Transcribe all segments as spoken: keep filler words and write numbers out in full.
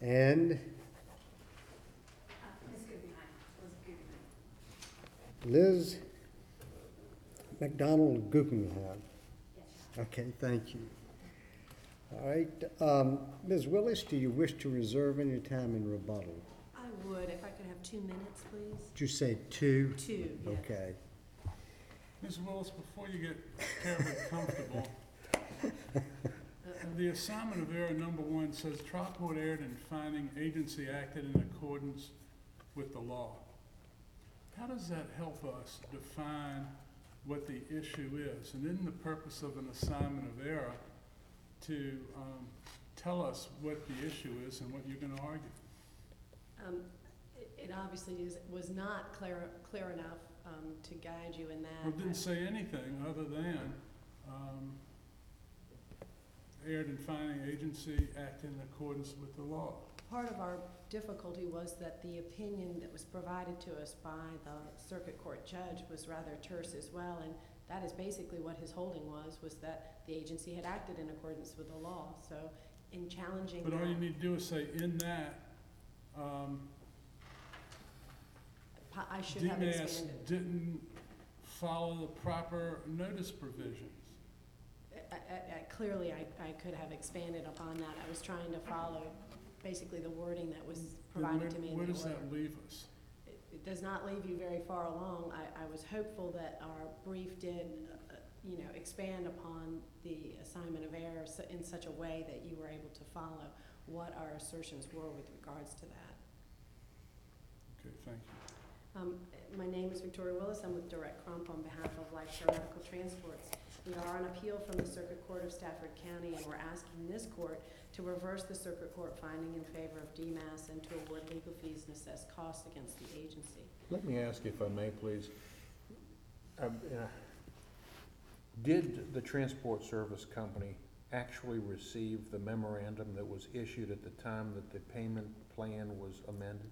And Ms. Guggenheim, Liz Guggenheim. Liz McDonald Guggenheim. Yes, Your Honor. Okay, thank you. All right, um, Miz Willis, do you wish to reserve any time in rebuttal? I would, if I could have two minutes, please. Did you say two? Two, yes. Okay. Miz Willis, before you get terribly comfortable, the assignment of error number one says trial court erred in finding agency acted in accordance with the law. How does that help us define what the issue is? And isn't the purpose of an assignment of error to um, tell us what the issue is and what you're going to argue? Um, it, it obviously is, was not clear, clear enough um, to guide you in that. Well, it didn't say anything other than um, erred in finding agency acted in accordance with the law. Part of our difficulty was that the opinion that was provided to us by the circuit court judge was rather terse as well, and that is basically what his holding was, was that the agency had acted in accordance with the law. So in challenging But that, all you need to do is say, in that, um, I should have D M A S expanded. didn't follow the proper notice provisions. I, I, I, clearly, I, I could have expanded upon that. I was trying to follow basically the wording that was Then provided where- to me in Where the does order. that leave us? It, it does not leave you very far along. I, I was hopeful that our brief did, uh, you know, expand upon the assignment of error su- in such a way that you were able to follow what our assertions were with regards to that. Okay, thank you. Um, my name is Victoria Willis. I'm with Direct Crump on behalf of LifeShare Medical Transports. We are on appeal from the Circuit Court of Stafford County, and we're asking this court to reverse the Circuit Court finding in favor of D M A S and to award legal fees and assess costs against the agency. Let me ask, if I may, please. Um, uh, Did the Transport Service Company actually receive the memorandum that was issued at the time that the payment plan was amended?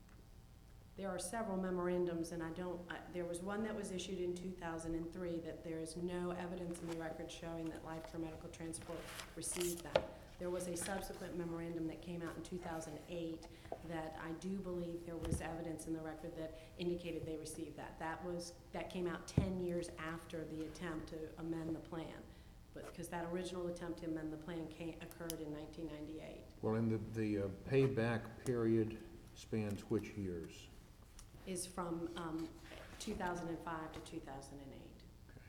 There are several memorandums, and I don't, I, there was one that was issued in two thousand three that there is no evidence in the record showing that LifeCare Medical Transport received that. There was a subsequent memorandum that came out in two thousand eight that I do believe there was evidence in the record that indicated they received that. That was, that came out ten years after the attempt to amend the plan. But because that original attempt to amend the plan came, occurred in nineteen ninety-eight. Well, and the, the uh, payback period spans which years? Is from um, two thousand five to two thousand eight.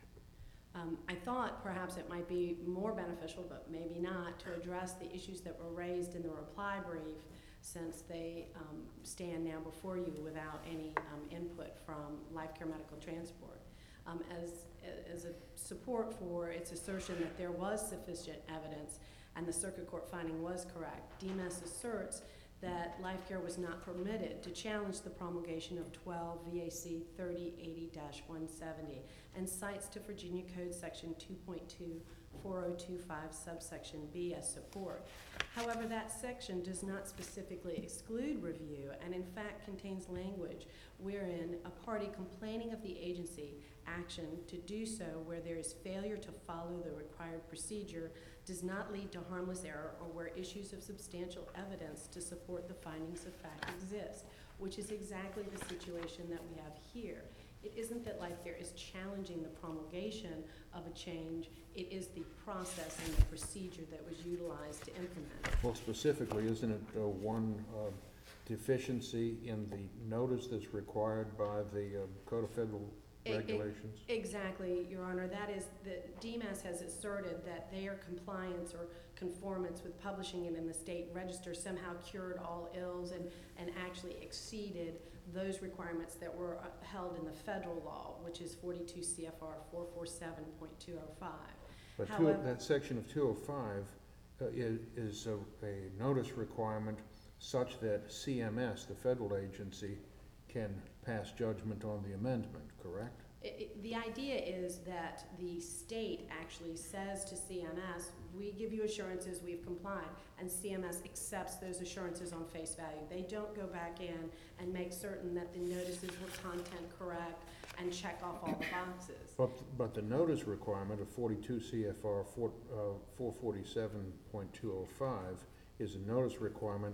Um, I thought perhaps it might be more beneficial, but maybe not, to address the issues that were raised in the reply brief, since they um, stand now before you without any um, input from LifeCare Medical Transport. Um, as, as a support for its assertion that there was sufficient evidence and the circuit court finding was correct, D M A S asserts that LifeCare was not permitted to challenge the promulgation of twelve V A C thirty eighty dash one seventy and cites to Virginia Code Section two point two four oh two five subsection B as support. However, that section does not specifically exclude review and in fact contains language wherein a party complaining of the agency action to do so where there is failure to follow the required procedure does not lead to harmless error or where issues of substantial evidence to support the findings of fact exist, which is exactly the situation that we have here. It isn't that LifeCare is challenging the promulgation of a change, it is the process and the procedure that was utilized to implement it. Well, specifically, isn't it uh, one uh, deficiency in the notice that's required by the uh, Code of Federal It- it- Regulations? Exactly, Your Honor. That is, the D M A S has asserted that their compliance or conformance with publishing it in the state register somehow cured all ills and, and actually exceeded those requirements that were uh, held in the federal law, which is forty-two C F R four forty-seven point two oh five. But two, However- that section of two oh five uh, is, is a, a notice requirement such that C M S, the federal agency, can pass judgment on the amendment, correct? It, it, the idea is that the state actually says to C M S, we give you assurances, we've complied, and C M S accepts those assurances on face value. They don't go back in and make certain that the notices were content correct and check off all the boxes. But, but the notice requirement of forty-two C F R four forty-seven point two oh five is a notice requirement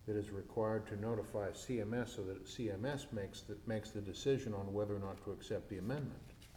that is required to notify C M S so that C M S makes, the makes the decision on whether or not to accept the amendment.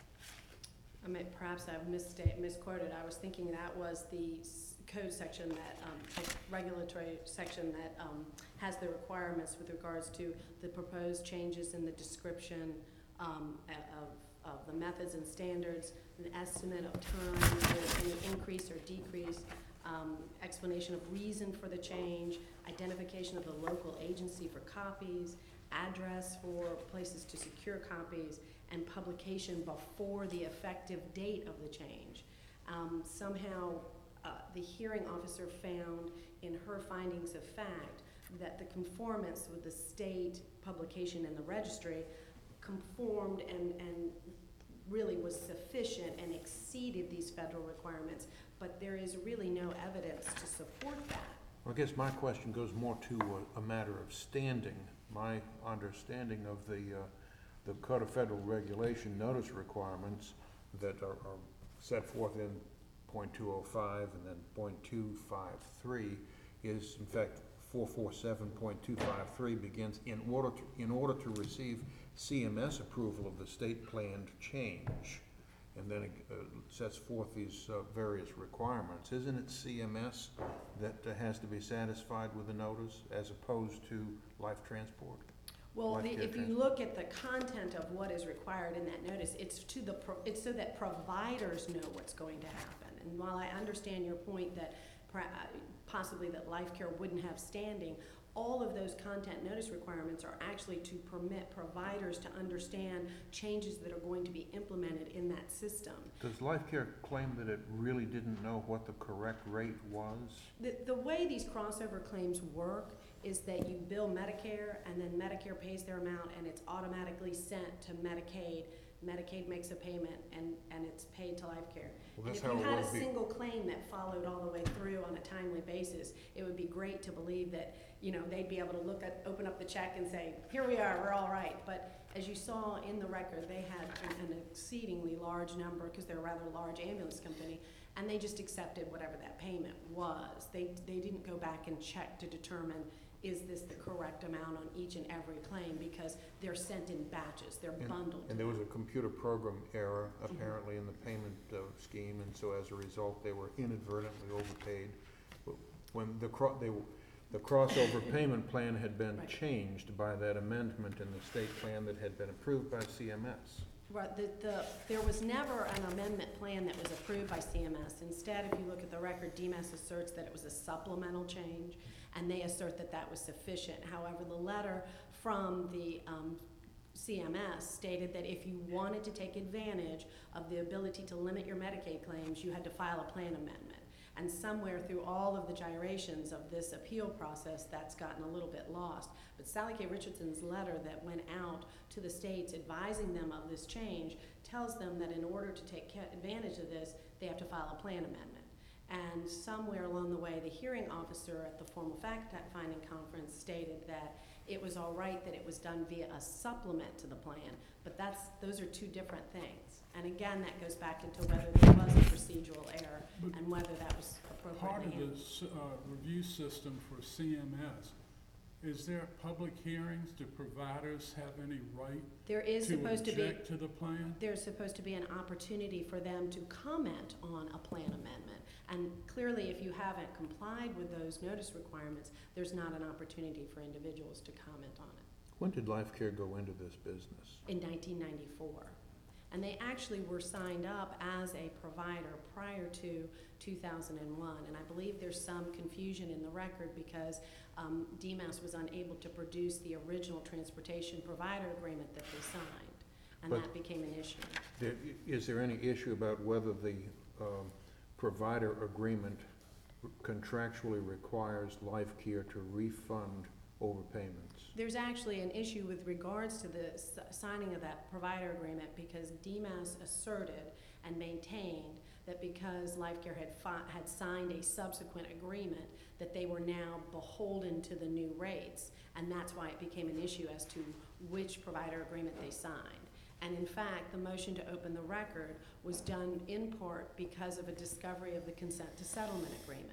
I mean, perhaps I've missta- misquoted. I was thinking that was the s- code section that, um, the regulatory section that, um, has the requirements with regards to the proposed changes in the description, um, a- of, of the methods and standards, an estimate of time, if there's any increase or decrease, um, explanation of reason for the change, identification of the local agency for copies, address for places to secure copies, and publication before the effective date of the change. Um, somehow, uh, the hearing officer found in her findings of fact that the conformance with the state publication in the registry conformed and, and really was sufficient and exceeded these federal requirements, but there is really no evidence to support that. Well, I guess my question goes more to a, a matter of standing. My understanding of the, uh, the Code of Federal Regulation notice requirements that are, are set forth in point two oh five and then point two five three is, in fact, four forty-seven point two five three begins, in order to, in order to receive C M S approval of the state planned change. And then it uh, sets forth these uh, various requirements. Isn't it C M S that uh, has to be satisfied with the notice as opposed to Life Transport? Well, Life the, Care if you Transport. look at the content of what is required in that notice, it's to the, pro- it's so that providers know what's going to happen. And while I understand your point that pra- uh, possibly that Life Care wouldn't have standing, all of those content notice requirements are actually to permit providers to understand changes that are going to be implemented in that system. Does Life Care claim that it really didn't know what the correct rate was? The, the way these crossover claims work is that you bill Medicare, and then Medicare pays their amount, and it's automatically sent to Medicaid. Medicaid makes a payment, and, and it's paid to Life Care. Well, And that's if how you it had a was be- single claim that followed all the way through on a timely basis, it would be great to believe that, you know, they'd be able to look at, open up the check and say, here we are, we're all right. But as you saw in the record, they had an, an exceedingly large number, because they're a rather large ambulance company, and they just accepted whatever that payment was. They, they didn't go back and check to determine, is this the correct amount on each and every claim, because they're sent in batches, they're And- bundled. And there was a computer program error apparently in the payment uh, scheme, and so as a result, they were inadvertently overpaid. But when the cro- they, w- the crossover payment plan had been Right. changed by that amendment in the state plan that had been approved by C M S. Right, the, the, there was never an amendment plan that was approved by C M S. Instead, if you look at the record, D M S asserts that it was a supplemental change, and they assert that that was sufficient. However, the letter from the um, C M S stated that if you wanted to take advantage of the ability to limit your Medicaid claims, you had to file a plan amendment. And somewhere through all of the gyrations of this appeal process, that's gotten a little bit lost. But Sally K. Richardson's letter that went out to the states advising them of this change tells them that in order to take ca- advantage of this, they have to file a plan amendment. And somewhere along the way, the hearing officer at the formal fact-finding conference stated that it was all right that it was done via a supplement to the plan, but that's, those are two different things. And again, that goes back into whether there was a procedural error But and whether that was part appropriately of handled. this uh, review system for C M S, is there public hearings? Do providers have any right There is to supposed to be, object to the plan? there's supposed to be an opportunity for them to comment on a plan amendment. And clearly, if you haven't complied with those notice requirements, there's not an opportunity for individuals to comment on it. When did Life Care go into this business? In nineteen ninety-four. And they actually were signed up as a provider prior to two thousand one. And I believe there's some confusion in the record because um, D M A S was unable to produce the original transportation provider agreement that they signed. And But- that became an issue. There- Is there any issue about whether the um, provider agreement contractually requires Life Care to refund overpayments? There's actually an issue with regards to the s- signing of that provider agreement because D M A S asserted and maintained that because Life Care had fi- had signed a subsequent agreement, that they were now beholden to the new rates, and that's why it became an issue as to which provider agreement they signed. And in fact, the motion to open the record was done in part because of a discovery of the consent to settlement agreement.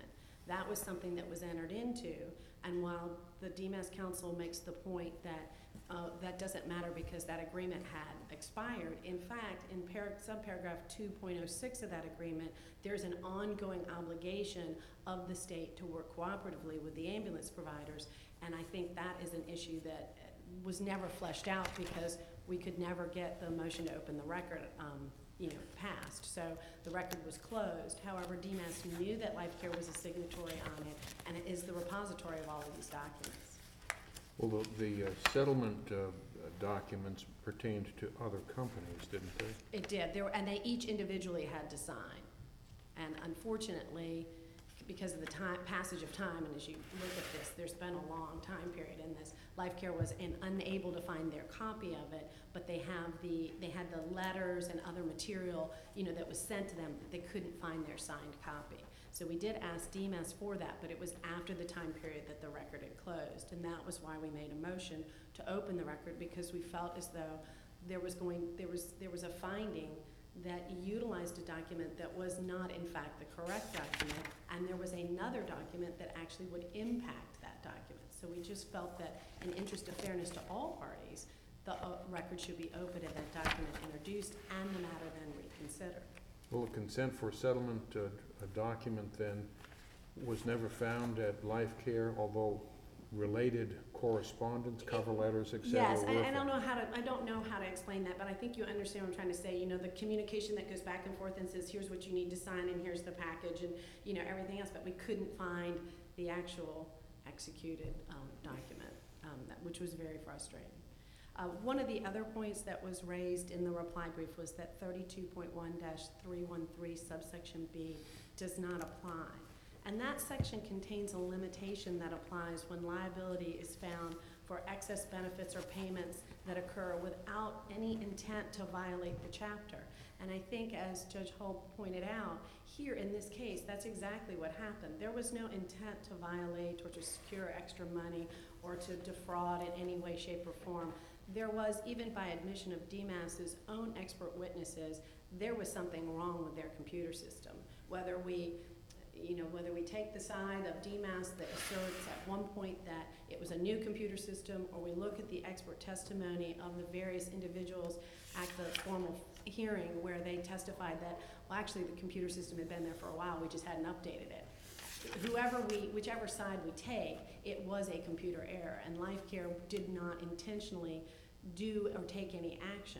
That was something that was entered into, and while the D M A S Council makes the point that uh, that doesn't matter because that agreement had expired, in fact, in par- subparagraph two point oh six of that agreement, there's an ongoing obligation of the state to work cooperatively with the ambulance providers, and I think that is an issue that was never fleshed out because we could never get the motion to open the record um, you know, passed. So the record was closed. However, D M A S knew that LifeCare was a signatory on it, and it is the repository of all of these documents. Well, the, the uh, settlement uh, documents pertained to other companies, didn't they? It did. There were, and they each individually had to sign. And unfortunately, because of the time, passage of time, and as you look at this, there's been a long time period in this. LifeCare was in, unable to find their copy of it, but they have the they had the letters and other material, you know, that was sent to them. But they couldn't find their signed copy. So we did ask D M A S for that, but it was after the time period that the record had closed, and that was why we made a motion to open the record, because we felt as though there was going there was there was a finding that utilized a document that was not in fact the correct document, and there was another document that actually would impact that document. So we just felt that in interest of fairness to all parties, the uh, record should be open and that document introduced and the matter then reconsidered. Well, a consent for settlement, uh, a document then was never found at LifeCare, although related correspondence, cover letters, et cetera. Yes, I, were I don't found. know how to, I don't know how to explain that, but I think you understand what I'm trying to say. You know, the communication that goes back and forth and says, here's what you need to sign and here's the package and, you know, everything else, but we couldn't find the actual executed um, document, um, that, which was very frustrating. Uh, one of the other points that was raised in the reply brief was that thirty-two point one dash three one three subsection B does not apply. And that section contains a limitation that applies when liability is found for excess benefits or payments that occur without any intent to violate the chapter. And I think, as Judge Hull pointed out, here in this case, that's exactly what happened. There was no intent to violate or to secure extra money or to defraud in any way, shape, or form. There was, even by admission of D M A S's own expert witnesses, there was something wrong with their computer system. Whether we You know, whether we take the side of D M A S that asserts at one point that it was a new computer system, or we look at the expert testimony of the various individuals at the formal hearing where they testified that, well, actually the computer system had been there for a while, we just hadn't updated it. Whoever we, whichever side we take, it was a computer error, and LifeCare did not intentionally do or take any action.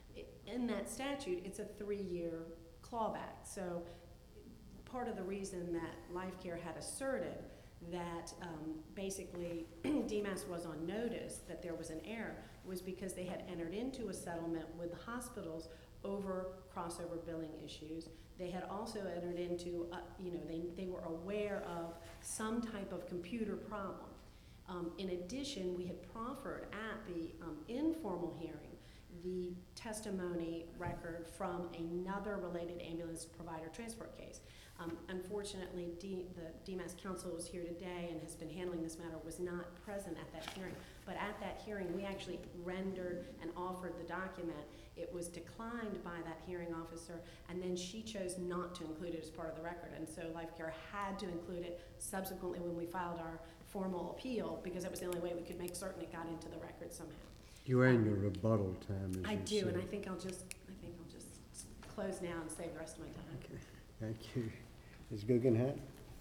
In that statute, it's a three-year clawback, so part of the reason that LifeCare had asserted that um, basically D M A S was on notice that there was an error was because they had entered into a settlement with the hospitals over crossover billing issues. They had also entered into, uh, you know, they, they were aware of some type of computer problem. Um, in addition, we had proffered at the um, informal hearing the testimony record from another related ambulance provider transport case. Um, unfortunately, D, the D M A S counsel was here today and has been handling this matter, was not present at that hearing. But at that hearing, we actually rendered and offered the document. It was declined by that hearing officer, and then she chose not to include it as part of the record. And so LifeCare had to include it subsequently when we filed our formal appeal, because that was the only way we could make certain it got into the record somehow. You are in your rebuttal time, as I you do, and I said. think I'll just, I think I'll just close now and save the rest of my time. Okay, thank you. Miz Guggenheim?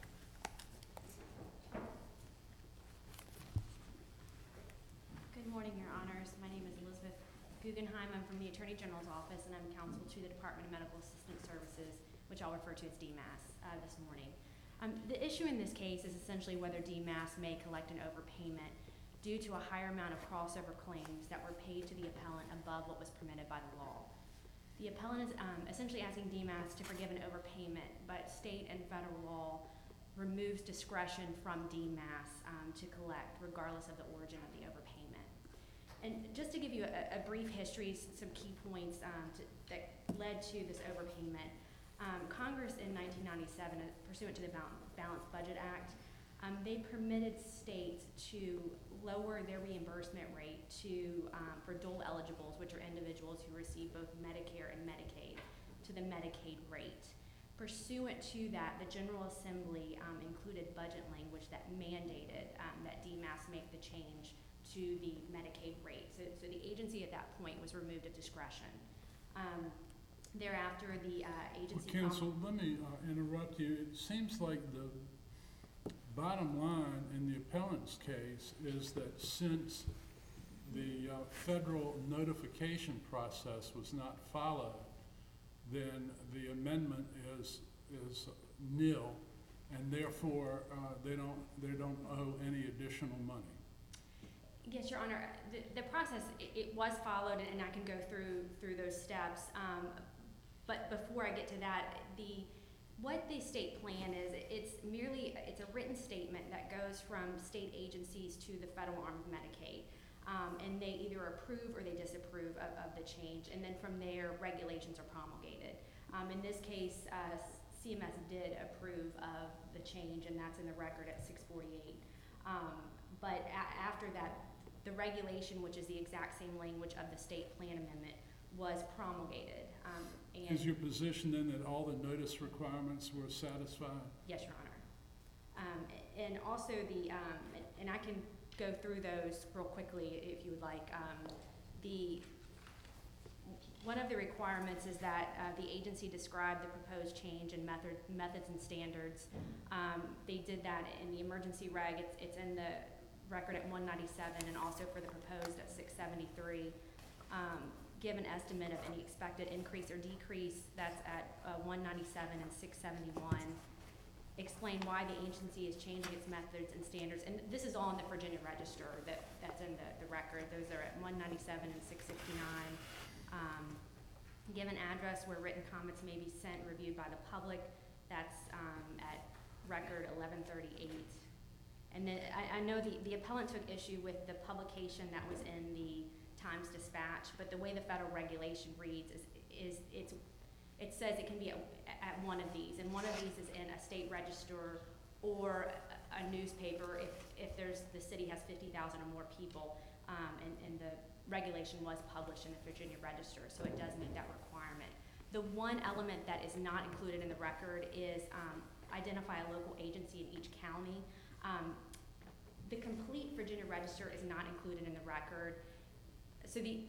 Good morning, Your Honors. My name is Elizabeth Guggenheim. I'm from the Attorney General's Office, and I'm counsel to the Department of Medical Assistance Services, which I'll refer to as D M A S, uh, this morning. Um, the issue in this case is essentially whether D M A S may collect an overpayment due to a higher amount of crossover claims that were paid to the appellant above what was permitted by the law. The appellant is um, essentially asking D M A S to forgive an overpayment, but state and federal law removes discretion from D M A S um, to collect, regardless of the origin of the overpayment. And just to give you a, a brief history, some key points um, to, that led to this overpayment. Um, Congress in nineteen ninety-seven, pursuant to the Balanced Budget Act, um, they permitted states to lower their reimbursement rate to um, for dole eligibles, which are individuals who receive both Medicare and Medicaid, to the Medicaid rate. Pursuant to that, the General Assembly um, included budget language that mandated um, that D M A S make the change to the Medicaid rate. So, so the agency at that point was removed of discretion. Um, thereafter, the uh, Well, agency... com- counsel, let me uh, interrupt you. It seems like the bottom line in the appellant's case is that since the uh, federal notification process was not followed, then the amendment is, is nil, and therefore, uh, they don't, they don't owe any additional money. Yes, Your Honor. The, the process, it, it was followed, and I can go through through those steps. Um, but before I get to that, the what the state plan is, it's merely, it's a written statement that goes from state agencies to the federal arm of Medicaid. Um, and they either approve or they disapprove of, of the change. And then from there, regulations are promulgated. Um, in this case, uh, C M S did approve of the change, and that's in the record at six forty-eight. Um, but a after that, the regulation, which is the exact same language of the state plan amendment, was promulgated. Um, and Is your position then that all the notice requirements were satisfied? Yes, Your Honor. Um, and also the, um, and I can go through those real quickly if you would like. Um, the one of the requirements is that uh, the agency described the proposed change in method, methods and standards. Um, they did that in the emergency reg. It's, it's in the record at one ninety-seven, and also for the proposed at six seventy-three. Um, give an estimate of any expected increase or decrease. That's at uh, one ninety-seven and six seventy-one. Explain why the agency is changing its methods and standards. And this is all in the Virginia Register that, that's in the, the record. Those are at one ninety-seven and six sixty-nine. Um, give an address where written comments may be sent and reviewed by the public. That's um, at record eleven thirty-eight. And then I, I know the, the appellant took issue with the publication that was in the Times Dispatch, but the way the federal regulation reads is, is it's it says it can be at, at one of these, and one of these is in a state register or a, a newspaper if, if there's, the city has fifty thousand or more people, um, and, and the regulation was published in the Virginia Register, so it does meet that requirement. The one element that is not included in the record is um, identify a local agency in each county. Um, the complete Virginia Register is not included in the record, so the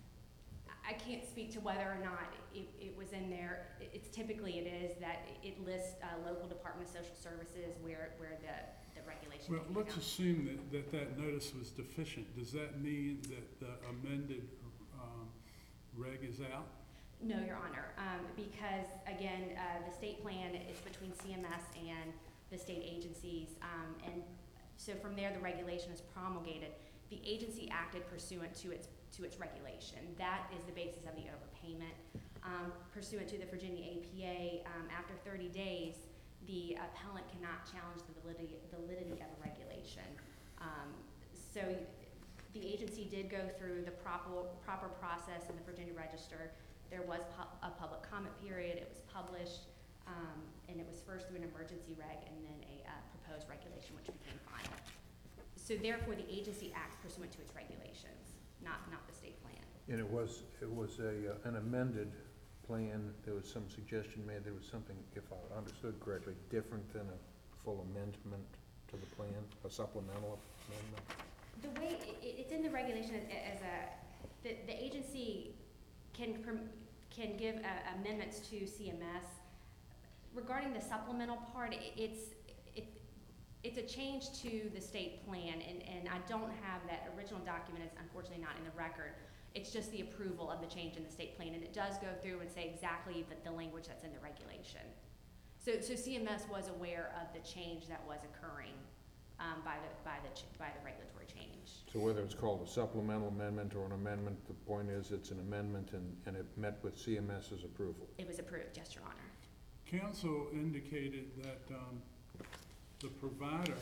I can't speak to whether or not it, it was in there. It's typically it is that it lists uh, local Department of Social Services where, where the, the regulation Well, came let's out. assume that, that that notice was deficient. Does that mean that the amended um, reg is out? No, Your Honor, um, because again, uh, the state plan is between C M S and the state agencies, um, and so from there the regulation is promulgated. The agency acted pursuant to its to its regulation. That is the basis of the overpayment. Um, pursuant to the Virginia A P A, um, after thirty days, the appellant cannot challenge the validity, validity of a regulation. Um, so the agency did go through the proper, proper process in the Virginia Register. There was pu a public comment period, it was published, um, and it was first through an emergency reg and then a uh, proposed regulation which became final. So therefore the agency acts pursuant to its regulations, not, not the state plan. And it was, it was a, uh, an amended plan. There was some suggestion made, there was something, if I understood correctly, different than a full amendment to the plan, a supplemental amendment? The way, it, it's in the regulation as, as a, the, the agency can, perm- can give uh, amendments to C M S. Regarding the supplemental part, it, it's, it, it's a change to the state plan, and, and I don't have that original document. It's unfortunately not in the record. It's just the approval of the change in the state plan, and it does go through and say exactly the, the language that's in the regulation. So, so C M S was aware of the change that was occurring um, by the by the ch by the regulatory change. So whether it's called a supplemental amendment or an amendment, the point is it's an amendment and, and it met with C M S's approval. It was approved, yes, Your Honor. Counsel indicated that um, the provider,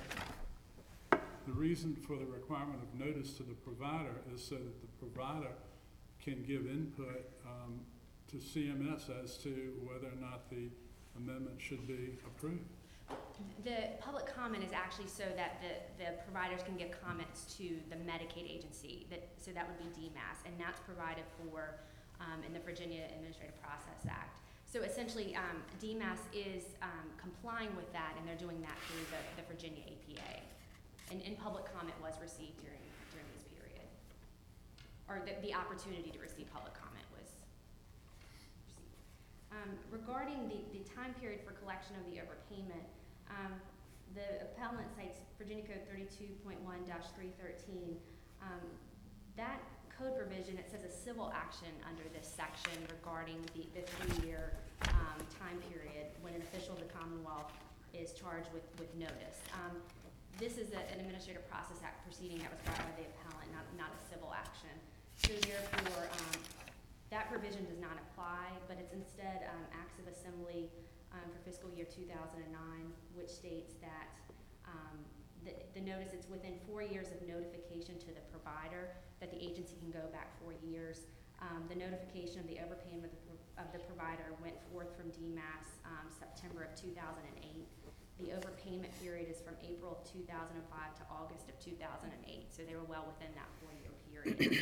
the reason for the requirement of notice to the provider is so that the provider can give input um, to C M S as to whether or not the amendment should be approved. The public comment is actually so that the, the providers can give comments to the Medicaid agency, that, so that would be D M A S, and that's provided for um, in the Virginia Administrative Process Act. So essentially, um, D M A S is um, complying with that, and they're doing that through the, the Virginia A P A. And, and public comment was received during, during this period. Or the, the opportunity to receive public comment was received. Um, regarding the, the time period for collection of the overpayment, um, the appellant cites Virginia Code thirty-two point one dash three thirteen. Um, that code provision, it says a civil action under this section regarding the, the three-year um, time period when an official of the Commonwealth is charged with, with notice. Um, this is a, an Administrative Process Act proceeding that was brought by the appellant, not, not a civil action. So therefore, um, that provision does not apply, but it's instead um, Acts of Assembly um, for fiscal year two thousand nine, which states that um, the, the notice, it's within four years of notification to the provider that the agency can go back four years. Um, the notification of the overpayment of the, of the provider went forth from D M A S um, September of two thousand eight. The overpayment period is from April of two thousand five to August of two thousand eight, so they were well within that four-year period.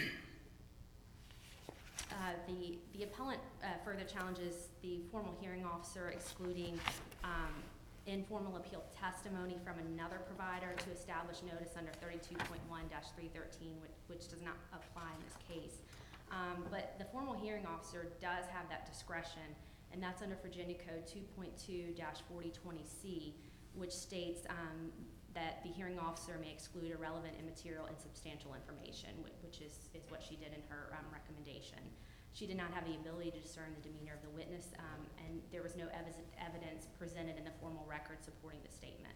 Uh, the, the appellant uh, further challenges the formal hearing officer excluding um, informal appeal testimony from another provider to establish notice under thirty-two point one dash three thirteen, which, which does not apply in this case. Um, but the formal hearing officer does have that discretion, and that's under Virginia Code two point two dash forty twenty C, which states um, that the hearing officer may exclude irrelevant, immaterial, and substantial information, which, which is, is what she did in her um, recommendation. She did not have the ability to discern the demeanor of the witness, um, and there was no ev evidence presented in the formal record supporting the statement.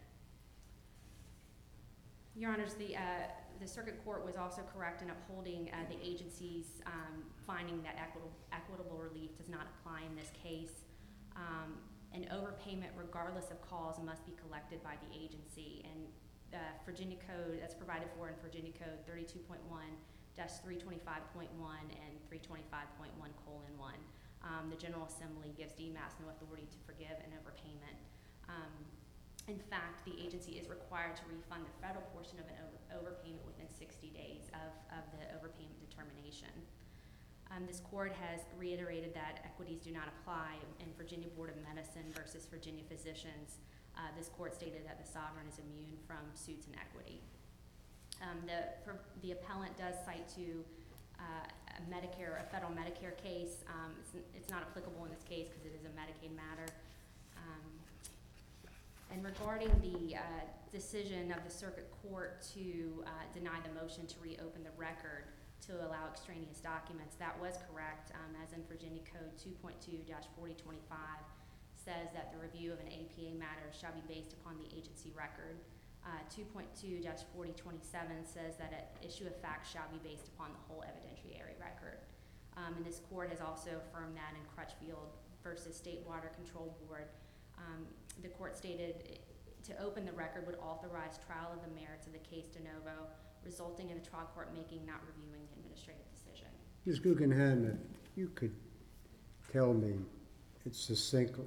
Your Honors, the, uh, the Circuit Court was also correct in upholding uh, the agency's um, finding that equitable, equitable relief does not apply in this case. Um, an overpayment, regardless of cause, must be collected by the agency, and uh, Virginia Code, that's provided for in Virginia Code thirty-two point one dash three twenty-five point one and three twenty-five point one colon one. Um, the General Assembly gives D M A S no authority to forgive an overpayment. Um, in fact, the agency is required to refund the federal portion of an over, overpayment within sixty days of, of the overpayment determination. Um, this court has reiterated that equities do not apply in Virginia Board of Medicine versus Virginia Physicians. Uh, this court stated that the sovereign is immune from suits in equity. Um, the, for, the appellant does cite to uh, a Medicare, a federal Medicare case. Um, it's, it's not applicable in this case because it is a Medicaid matter. Um, and regarding the uh, decision of the Circuit Court to uh, deny the motion to reopen the record to allow extraneous documents, that was correct, um, as in Virginia Code two point two dash forty twenty-five says that the review of an A P A matter shall be based upon the agency record. Uh, two point two dash forty twenty-seven says that an issue of fact shall be based upon the whole evidentiary record. Um, and this court has also affirmed that in Crutchfield versus State Water Control Board. Um, the court stated to open the record would authorize trial of the merits of the case de novo, resulting in the trial court making, not reviewing the administrative decision. Miz Guggenheim, if you could tell me it succinctly,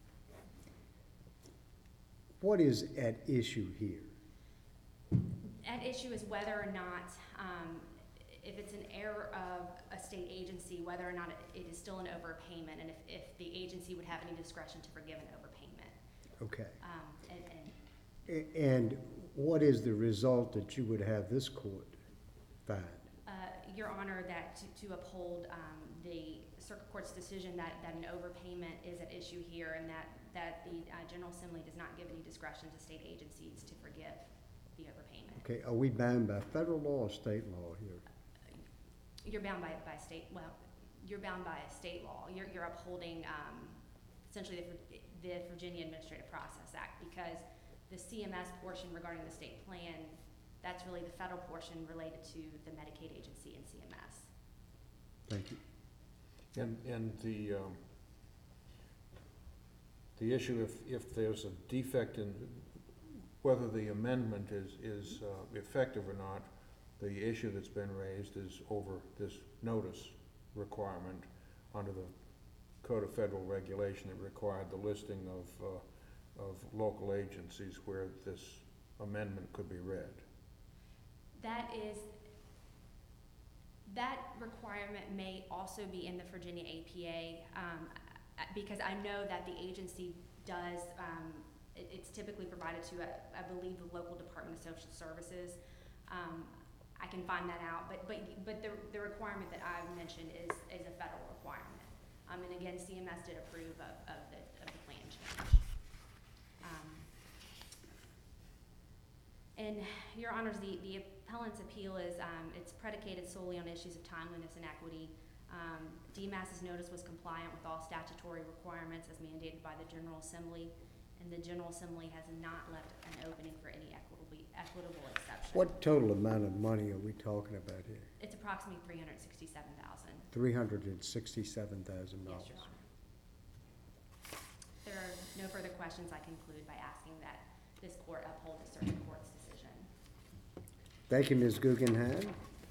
what is at issue here? At issue is whether or not, um, if it's an error of a state agency, whether or not it, it is still an overpayment, and if, if the agency would have any discretion to forgive an overpayment. Okay. Um, and, and A- And what is the result that you would have this court find? uh, Your Honor, that to, to uphold um, the Circuit Court's decision that, that an overpayment is at issue here, and that, that the uh, General Assembly does not give any discretion to state agencies to forgive the overpayment. Okay, are we bound by federal law or state law here? You're bound by, by state, well, you're bound by a state law. You're, you're upholding um, essentially the, the Virginia Administrative Process Act, because the C M S portion regarding the state plan, that's really the federal portion related to the Medicaid agency and C M S. Thank you. And, and the, um, the issue, if, if there's a defect in whether the amendment is, is uh, effective or not, the issue that's been raised is over this notice requirement under the Code of Federal Regulation that required the listing of, uh, of local agencies where this amendment could be read. That is, that requirement may also be in the Virginia A P A. Um, uh, because I know that the agency does, um, it, it's typically provided to, uh, I believe, the local Department of Social Services. Um, I can find that out, but, but, but the, the requirement that I've mentioned is, is a federal requirement. Um, and again, C M S did approve of, of the, of the plan change. Um, And, Your Honors, the, the appellant's appeal is, um, it's predicated solely on issues of timeliness and equity. Um, D M A S's notice was compliant with all statutory requirements as mandated by the General Assembly, and the General Assembly has not left an opening for any equitable, equitable exception. What total amount of money are we talking about here? It's approximately three hundred sixty-seven thousand dollars. Three hundred and sixty-seven thousand Yes, dollars. Your Honor. If there are no further questions, I conclude by asking that this court uphold the circuit court's decision. Thank you, Miz Guggenheim.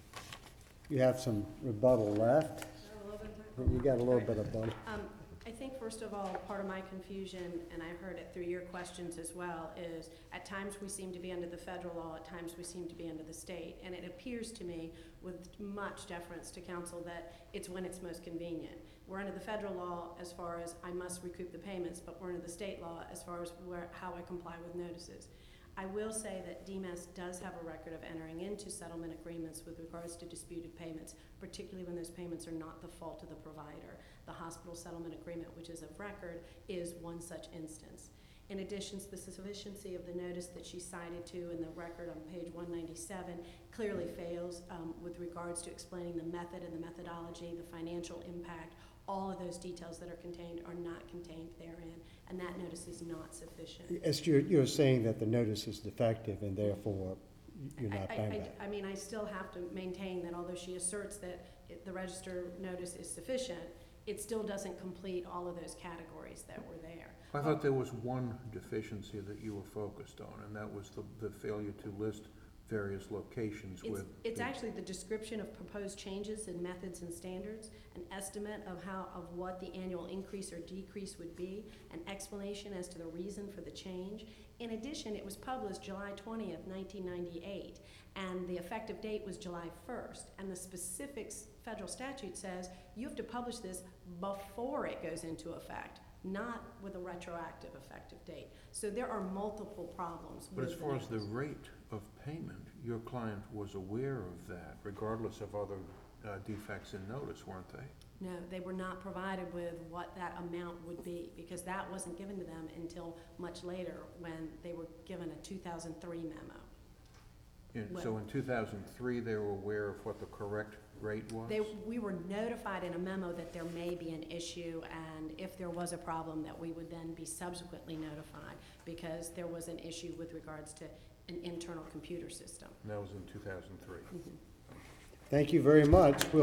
You have some rebuttal left. You got a little bit of both. Um, I think, first of all, part of my confusion, and I heard it through your questions as well, is at times we seem to be under the federal law, at times we seem to be under the state. And it appears to me, with much deference to counsel, that it's when it's most convenient. We're under the federal law as far as I must recoup the payments, but we're under the state law as far as where, how I comply with notices. I will say that D M A S does have a record of entering into settlement agreements with regards to disputed payments, particularly when those payments are not the fault of the provider. The hospital settlement agreement, which is of record, is one such instance. In addition, the sufficiency of the notice that she cited to in the record on page one ninety-seven clearly fails um, with regards to explaining the method and the methodology, the financial impact. All of those details that are contained are not contained therein, and that notice is not sufficient. As you're, you're saying that the notice is defective and therefore you're not I- bound I- by it. I mean, I still have to maintain that although she asserts that it- the register notice is sufficient, it still doesn't complete all of those categories that were there. I thought there was one deficiency that you were focused on, and that was the, the failure to list various locations It's, with. it's the- actually the description of proposed changes in methods and standards, an estimate of how, of what the annual increase or decrease would be, an explanation as to the reason for the change. In addition, it was published July twentieth, nineteen ninety-eight, and the effective date was July first, and the specific s- federal statute says you have to publish this before it goes into effect, not with a retroactive effective date. So there are multiple problems But with as the far as the notice. rate of payment, your client was aware of that, regardless of other uh, defects in notice, weren't they? No, they were not provided with what that amount would be, because that wasn't given to them until much later, when they were given a two thousand three memo. And so in two thousand three, they were aware of what the correct rate was? They, we were notified in a memo that there may be an issue, and if there was a problem, that we would then be subsequently notified, because there was an issue with regards to an internal computer system. And that was in two thousand three. Thank you very much. We'll